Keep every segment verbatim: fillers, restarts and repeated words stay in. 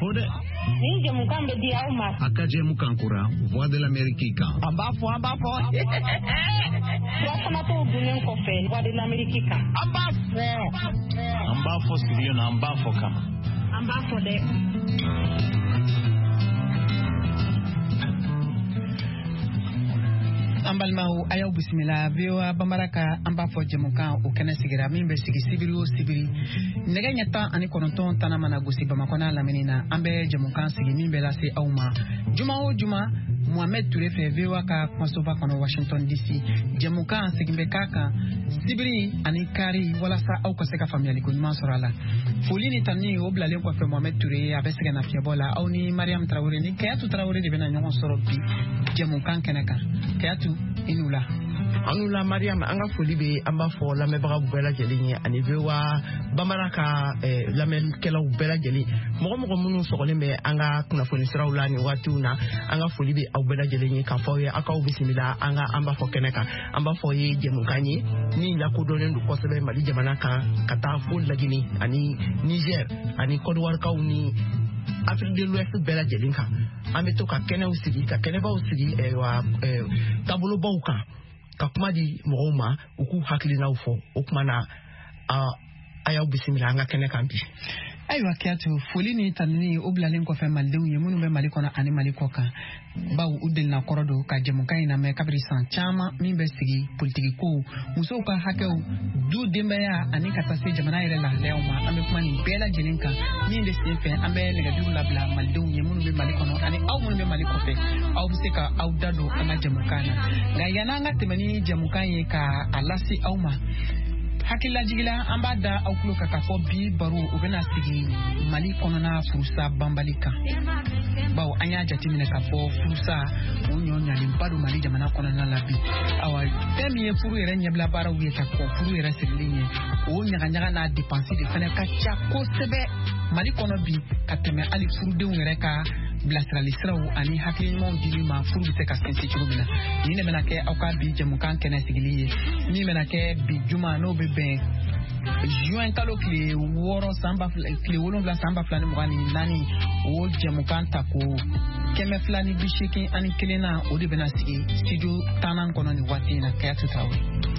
fode ni jamukan be di auma akaje mukankura voix de l'Amérique amba fo amba fo ya kana to dunen ko fe voix de l'Amérique amba fo amba fo siriyo na amba fo kama amba fo de ambalmaw ayaw bismillah vewa bamaraka amba fo jemukan o kana sigira min be sigi sibiri o sibiri nega nyata ani kononton tanamana gosi bamakona laminina ambe jemukan sigi min be lase awma juma o juma Mohamed Touré fe vewa ka konsoba kono Washington D C jemukan sigi be kaka sibiri ani kari wala sa aw ko seka famiyali ko nyuma sorala folini tanni o blale ko fe Mohamed Touré abesega na fiabola aw ni Mariam Traoré ni kayatu Traoré de bena nyon soro bi jemukan kenaka kayatu inula anula Mariam anga foli be amba fo la mebaga bela jeli ani vewa bamaraka eh, la men kela bela jeli mo mo munu sokole me anga kuna foni siraula ni watuna anga foli be au bela jeli ka fo ye aka bismillah anga amba fo keneka amba fo ye jemu kanyi ni la ko donen du ko sebe mali jamana ka kata fo lagini ani Niger ani Côte d'Ivoire ka uni Afrique de l'Ouest bela jeli ka ambe to ka kene usigi ka kene ba usigi e wa eh, tabolo bauka ka kuma di mɔgɔw uku hakilinaw fɔ o kuma na ayaw bisimila an ka kɛnɛ kan bi ayiwa kiyatu foli ni tanuni o bilalen kɔfɛ malidenw ye minnu bɛ mali kɔnɔ ani mali kɔ kan baw u delina kɔrɔ don ka jɛmukan in lamɛn kabiri san caman min bɛ sigi politiki kow musow ka hakɛw du denbaya ani ka taa se jamana yɛrɛ lahalayaw ma an bɛ kuma nin bɛɛ lajɛlen kan min de sen fɛ an bɛ nɛgɛjuru labila malidenw ye minnu bɛ mali kɔnɔ ani aw minnu bɛ mali kɔfɛ aw bɛ se ka aw da don an ka jɛmukan na nka yan'an ka tɛmɛ ni jɛmukan ye ka a lase aw ma hakila jigila an b'a da aw tulo ka ka fɔ bi baro u bɛna sigi mali kɔnɔna furusa banbali kan bawo an y'a jateminɛ ka fɔ furusa o ɲɔɲalenba don mali jamana kɔnɔna la bi awa fɛn min ye furu yɛrɛ ɲɛbila baaraw ye ka kɔ furu yɛrɛ sirilen ye o ɲagaɲaga n'a dépense de fɛnɛ ka ca kosɛbɛ mali kɔnɔ bi ka tɛmɛ hali furudenw yɛrɛ ka bilasirali siraw ani hakili ɲumanw dili ma furu bɛ se ka sinsin cogo min na nin de bɛna kɛ aw ka bi jɛmukan kɛnɛ sigili ye min bɛna kɛ bi juma n'o bɛ bɛn juin kalo tile wɔɔrɔ san ba fila tile wolonwula san ba fila ni mugan ni naani o jɛmukan ta ko kɛmɛ fila ni bi seegin ani kelen na o de bɛna sigi studio tannan kɔnɔ nin waati in na Kayatu Traoré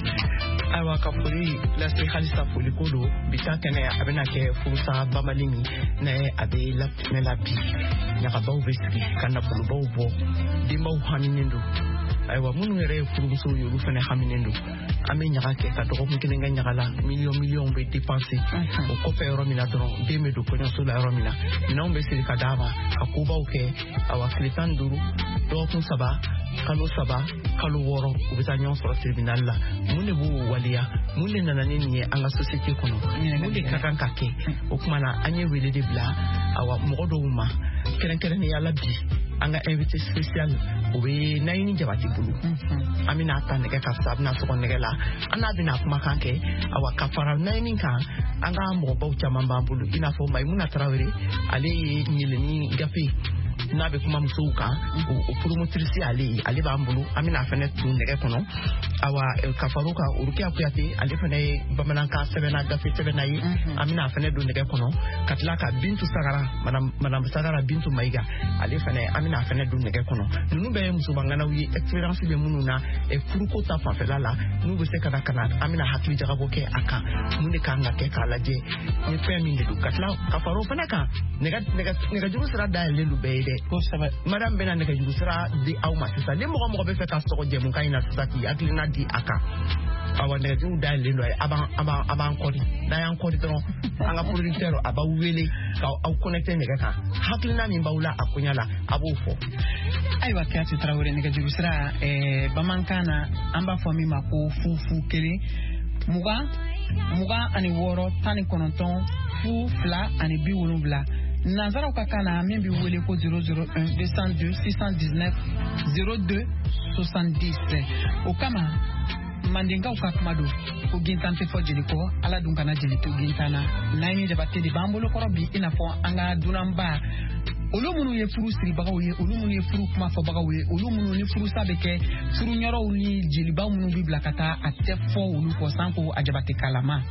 ayiwa ka foli lase halisa foli ko don bi ta kɛnɛ a bɛna kɛ furusa banbali min na a bɛ latɛmɛ la bi ɲagabaw bɛ sigi ka nafolobaw bɔ denbaw haminen don ayiwa minnu yɛrɛ ye furumusow ye olu fana haminen don an bɛ ɲaga kɛ ka dɔgɔkun kelen kɛ ɲaga la miliyɔn miliyɔn bɛ dépenser o kɔfɛ yɔrɔ min na dɔrɔn den bɛ don kɔɲɔso la yɔrɔ min na minɛnw bɛ siri ka d'a ma ka kobaw kɛ awa tile tan ni duuru dɔgɔkun saba kalo saba kalo wɔɔrɔ u bɛ taa ɲɔgɔn sɔrɔ tribunal la mun de b'o waleya mun de nana ni nin ye an ka société kɔnɔ mun de ka kan ka kɛ o kuma na an ye wele de bila awa mɔgɔ dɔw ma kɛrɛnkɛrɛnnenya la bi an ka invité spécial o bɛ Nayini Jabate bolo an bɛna ta nɛgɛ ka fisa a bɛna sɔgɔ nɛgɛ la an n'a bɛna kumakan kɛ awa ka fara Nayini kan an ka mɔgɔbaw caman b'an bolo i n'a fɔ Mayimuna Traoré ale ye ɲɛlɛnni gafe n'a bɛ kuma musow kan o promotrice ale ye ale b'an bolo an bɛna fɛnɛ tun nɛgɛ kɔnɔ awa ka far'o kan Urukiya Kuyate ale fɛnɛ ye bamanankan sɛbɛnna gafe sɛbɛnna ye an bɛna fɛnɛ don nɛgɛ kɔnɔ ka tila ka Bintu Sagara madame Sagara Bintu Mayiga ale fɛnɛ an bɛna fɛnɛ don nɛgɛ kɔnɔ ninnu bɛɛ ye musobanganaw ye expérience bɛ minnu na furuko ta fanfɛla la n'u bɛ se ka na ka na an bɛna hakili jagabɔ kɛ a kan mun de kan ka kɛ k'a lajɛ ni fɛn min de don ka tila ka far'o fɛnɛ kan nɛgɛjuru sira dayɛlɛlen don bɛɛ ye dɛ madame bɛna nɛgɛjuru sira di aw ma sisan ni mɔgɔ mɔgɔ bɛ fɛ ka sɔgɔ jɛmukan in na sisan k'i hakilina di a kan awa nɛgɛjuru dayɛlɛlen don a b'an a b'an a b'an kɔdi n'a y'an kɔdi dɔrɔn an ka producteur a b'aw wele k'aw connecté nɛgɛ kan hakilina min b'aw la a koɲa la a b'o fɔ ayiwa Kayatu Traoré nɛgɛjuru sira bamanankan na an b'a fɔ min ma ko fufu kelen mugan mugan ani wɔɔrɔ tan ni kɔnɔntɔn fu fila ani bi wolonwula nanzaraw ka kan na min bɛ wele ko zéro zéro un deux cent deux six cent dix-neuf zéro deux soixante-dix o kama mandenkaw ka kuma don ko gintan tɛ fɔ jeli kɔ ala dun kana jeli to gintan na Nayini Jabate de b'an bolo kɔrɔ bi i n'a fɔ an ka dunanba olu minnu ye furu siribagaw ye olu minnu ye furu kuma fɔbagaw ye olu minnu ni furusa bɛ kɛ furu ɲɔrɔw ni jelibaw minnu bɛ bila ka taa a tɛ fɔ olu kɔ sanko a Jabate kalama